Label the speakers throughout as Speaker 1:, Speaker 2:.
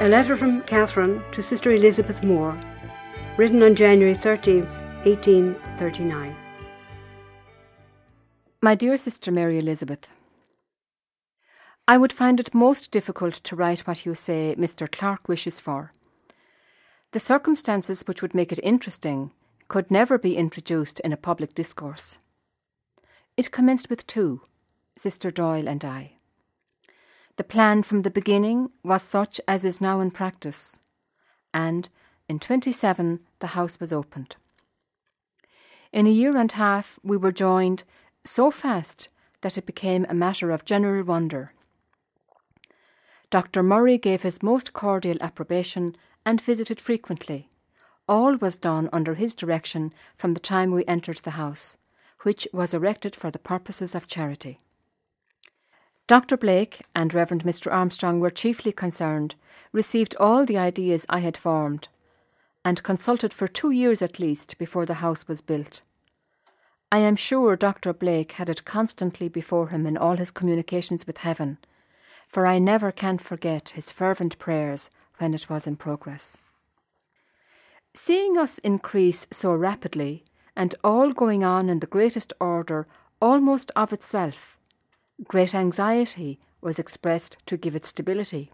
Speaker 1: A letter from Catherine to Sister Elizabeth Moore, written on January 13th, 1839.
Speaker 2: My dear Sister Mary Elizabeth, I would find it most difficult to write what you say Mr. Clark wishes for. The circumstances which would make it interesting could never be introduced in a public discourse. It commenced with two, Sister Doyle and I. The plan from the beginning was such as is now in practice, and in 27 the house was opened. In a year and a half we were joined so fast that it became a matter of general wonder. Dr. Murray gave his most cordial approbation and visited frequently. All was done under his direction from the time we entered the house, which was erected for the purposes of charity. Dr. Blake and Reverend Mr. Armstrong were chiefly concerned, received all the ideas I had formed, and consulted for 2 years at least before the house was built. I am sure Dr. Blake had it constantly before him in all his communications with heaven, for I never can forget his fervent prayers when it was in progress. Seeing us increase so rapidly, and all going on in the greatest order almost of itself, great anxiety was expressed to give it stability.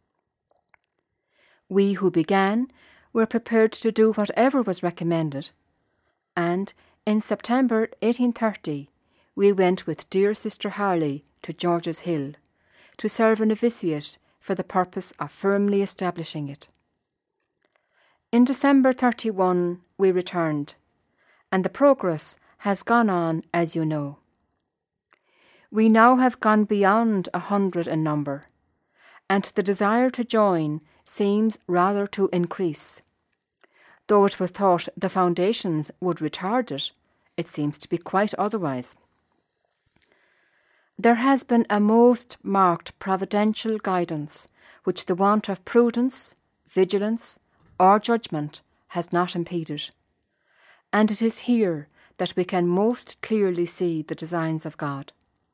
Speaker 2: We who began were prepared to do whatever was recommended, and in September 1830 we went with dear Sister Harley to George's Hill to serve a novitiate for the purpose of firmly establishing it. In December 31 we returned, and the progress has gone on as you know. We now have gone beyond 100 in number, and the desire to join seems rather to increase. Though it was thought the foundations would retard it, it seems to be quite otherwise. There has been a most marked providential guidance which the want of prudence, vigilance, or judgment has not impeded, and it is here that we can most clearly see the designs of God.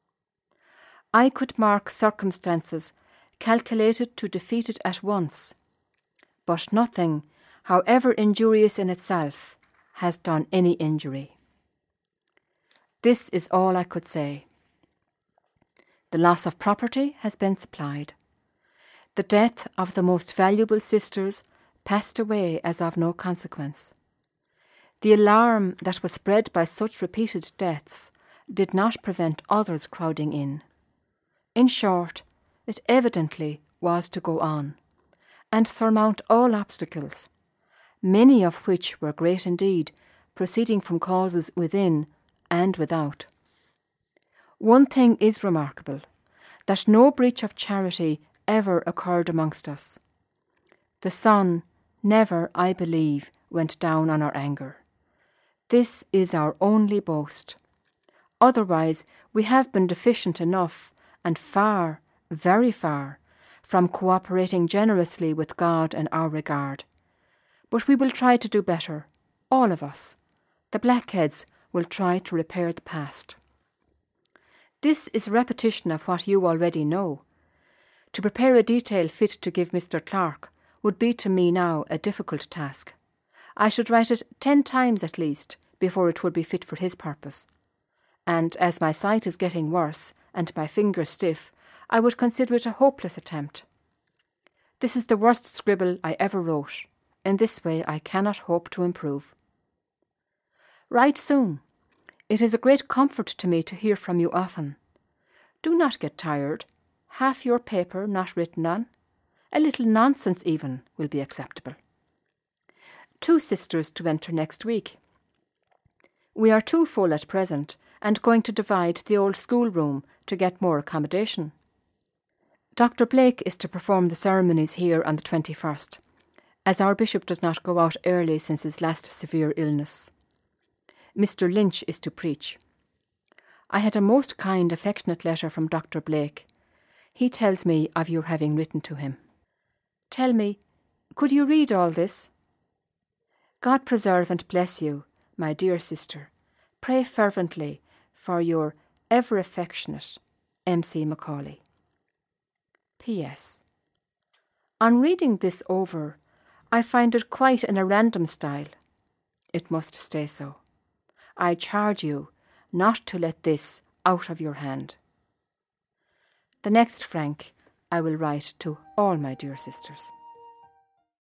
Speaker 2: I could mark circumstances calculated to defeat it at once, but nothing, however injurious in itself, has done any injury. This is all I could say. The loss of property has been supplied. The death of the most valuable sisters passed away as of no consequence. The alarm that was spread by such repeated deaths did not prevent others crowding in. In short, it evidently was to go on, and surmount all obstacles, many of which were great indeed, proceeding from causes within and without. One thing is remarkable, that no breach of charity ever occurred amongst us. The sun never, I believe, went down on our anger. This is our only boast. Otherwise, we have been deficient enough, and far, very far, from cooperating generously with God in our regard. But we will try to do better, all of us. The blackheads will try to repair the past. This is a repetition of what you already know. To prepare a detail fit to give Mr. Clark would be to me now a difficult task. I should write it 10 times at least before it would be fit for his purpose. And as my sight is getting worse and my fingers stiff, I would consider it a hopeless attempt. This is the worst scribble I ever wrote. In this way I cannot hope to improve. Write soon. It is a great comfort to me to hear from you often. Do not get tired. Half your paper not written on. A little nonsense even will be acceptable. 2 sisters to enter next week. We are too full at present, and going to divide the old schoolroom to get more accommodation. Dr. Blake is to perform the ceremonies here on the 21st, as our bishop does not go out early since his last severe illness. Mr. Lynch is to preach. I had a most kind, affectionate letter from Dr. Blake. He tells me of your having written to him. Tell me, could you read all this? God preserve and bless you, my dear sister. Pray fervently for your ever affectionate M.C. Macaulay. P.S. On reading this over, I find it quite in a random style. It must stay so. I charge you not to let this out of your hand. The next frank I will write to all my dear sisters.